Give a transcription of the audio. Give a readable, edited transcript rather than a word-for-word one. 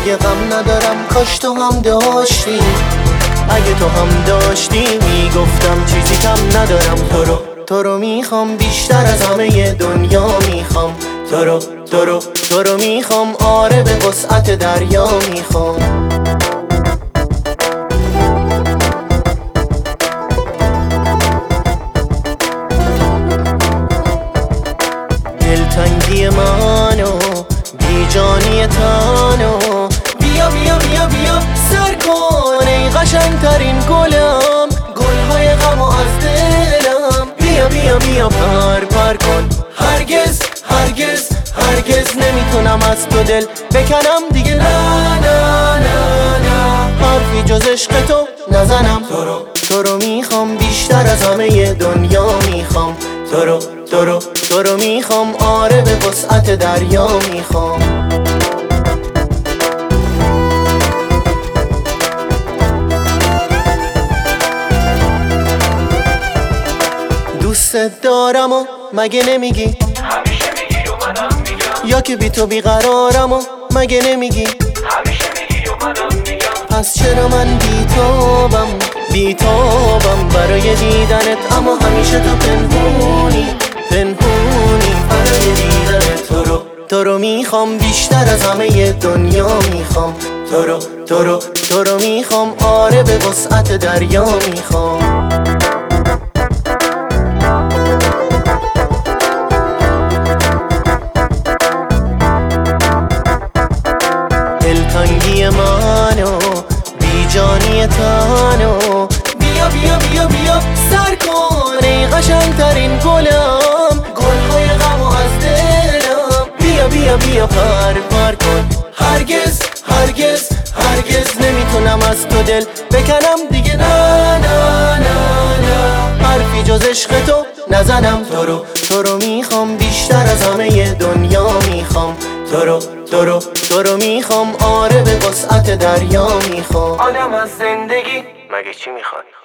دیگه غم ندارم، کاش تو هم داشتی. اگه تو هم داشتی میگفتم چیزی کم ندارم. تو رو میخوام بیشتر از همه دنیا میخوام. تو رو میخوام، آره به وسعت دریا میخوام. دلتنگی منو بیجانی تنو بیا بیا بیا بیا سر کن ای قشنگترین گلم، گلهای غمو از دلم. بیا بیا بیا پر کن، هرگز هرگز هرگز نمیتونم از تو دل بکنم دیگه. نه نه نه نه حرفی جز عشق تو نزنم. تو رو میخوام بیشتر از همه دنیا میخوام. تو رو میخوام، آره به وسعت دریا میخوام. دوست دارم و مگه نمیگی؟ همیشه میگی و منم میگم. یا که بی تو بیقرارم و مگه نمیگی؟ همیشه میگی و منم میگم. پس چرا من بیتابم برای دیدنت، اما همیشه تو پنهونی برای دیدنت. تو رو میخوام بیشتر از همه دنیا میخوام. تو رو میخوام، آره به وسعت دریا میخوام. دلتنگی منو بیجانی تنو بیا بیا بیا بیا سر کن ای قشنگترین گلم، گلهای غمو از دلم. بیا بیا بیا پر کن، هرگز هرگز هرگز نمیتونم از تو دل بکنم دیگه. نه نه نه نه حرفی جز عشق تو نزنم. تو رو میخوام بیشتر از همه دنیا میخوام. تو رو میخوام، آره به وسعت دریا میخوام. آدم از زندگی مگه چی میخواد؟